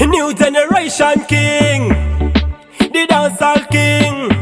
new generation king, the dancehall king.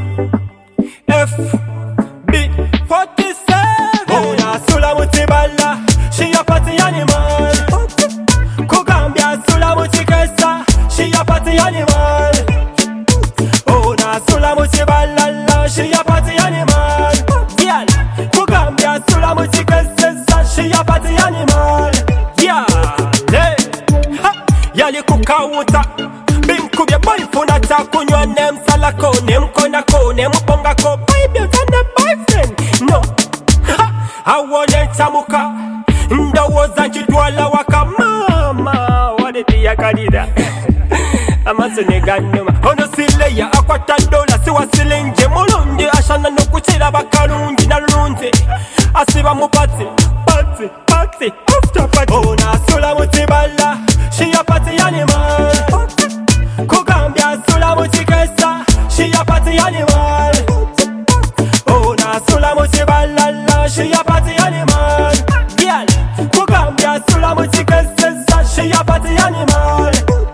FB47. Oh, na Sula Mutibala, she a party animal. Kugambia Sula Mutikesa, she a party animal. Oh, na Sula Mutibala, she a party animal. Yeah, Kugambia Sula Mutikesa, she a party animal. Yeah, hey, ha, yali kukawuta. Binkubye boy funata kunywa nem salako nem konako nem pongako baby tanda boyfriend no ha awole tamuka ndowoza chitwala waka mama wadeti yakalida amasene ganuma ono sileya akwata dola siwa silinje mulungi ashana nokuchira bakalungi nalungi asiba mupati party after party ona Sula Mutibala she a party animal. Kugambia Sula Mutikesa, she a party animal. Oh, na Sula Mutibala, she a party animal. Girl, Kugambia Sula Mutikesa, she a party animal.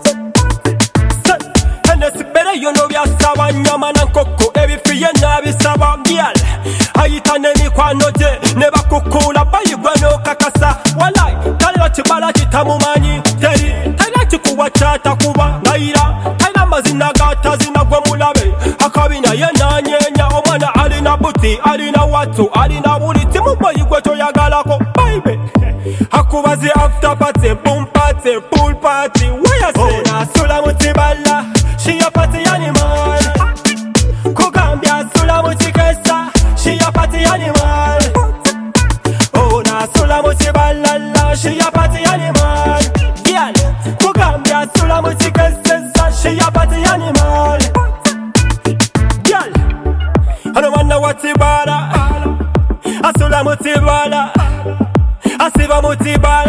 And it's better you know we are sawa nyama na koko. Every free and nabi sawa girl. Ayita nemi kwa noje, neba kukula bayi gwano kakasa. Walai, kalila chibala chitamu mani teri. Wachata kuba naira Taina mazina gata zinagwa mulabe Hakabina yena nyenya Omana alina buti, alina watu Alina buliti mumbayi gweto ya galako Baby Hakubazi after party, boom party, pool party Where you say? Oh, na Sula Mutibala She a party animal Kugambia Sula Mutikesa She a party animal Oh, na Sula Mutibala She a party animal Girl Kugambia Sula Mutikesa, she a party animal. Girl, I don't wonder what's the bother. Sula Mutibala, Asiba Mutibala.